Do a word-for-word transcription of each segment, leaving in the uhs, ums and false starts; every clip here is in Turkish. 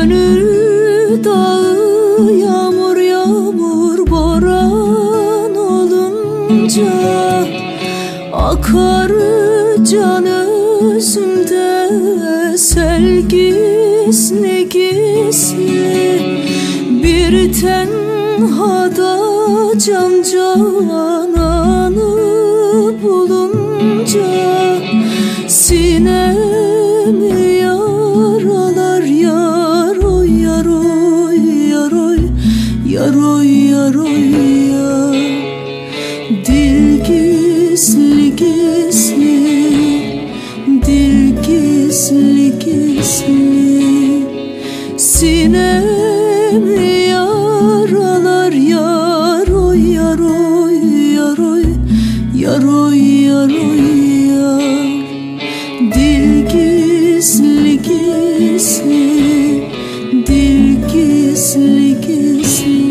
Gönül dağı yağmur yağmur boran olunca akar can özümde sel gizli gizli. Bir tenhada can cananı bulunca sinemi yaralar yar oy yar oy yar oy yar oy yar oy yar. Dil gizli gizli, dil gizli gizli, sinemi yaralar yar oy yar oy yar oy yar oy yar oy yar. Dil gizli gizli, dil gizli gizli.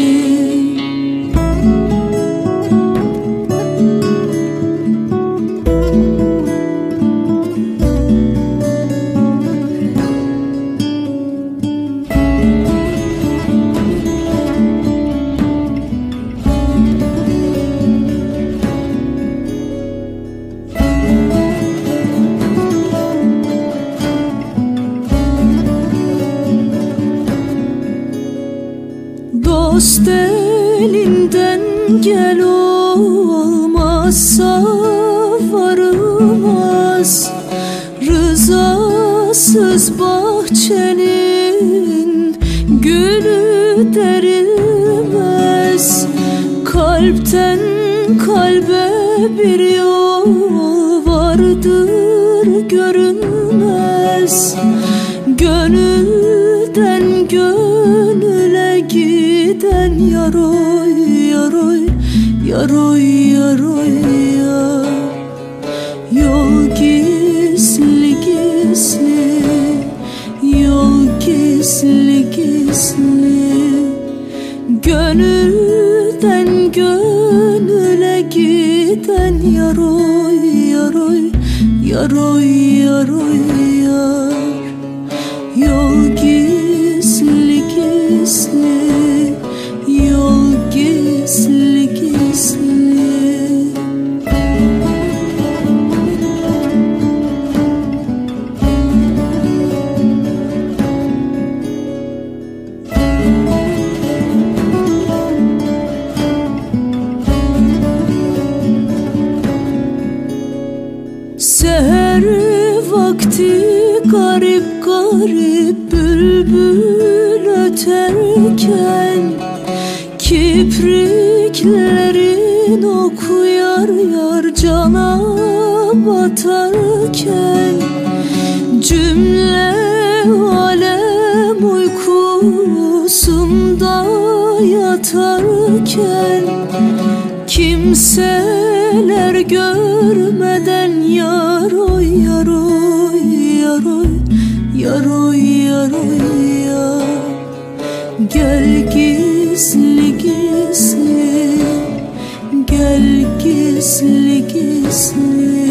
Dost elinden gel olmazsa varılmaz. Rızasız bahçenin gülü derilmez. Kalpten kalbe bir yol vardır görünmez. Gönülden gönüle giden yar oy yar oy yar oy yar oy yar. Yol gizli gizli, yol gizli gizli. Gönülden gönüle giden yar oy yar oy yar oy yar oy yar. Yol gizli gizli, yol gizli gizli. Seher vakti garip garip bülbül öterken, kipriklerin oku yar yar cana batarken, cümle alem uykusunda yatarken, kimseler görmeden yar oy yar oy yar oy yar oy yar oy yar. Gel gizli gizli, gel gizli gizli.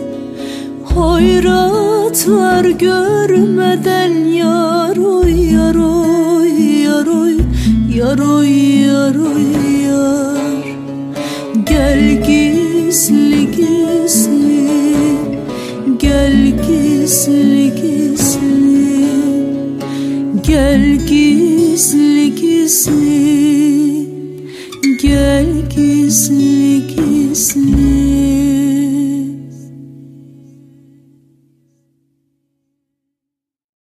Hoyratlar görmeden yar oy yar oy yar oy yar oy yar oy yar. Gel gizli gizli, gel gizli gizli. Gel gizli gizli, gel gizli gizli.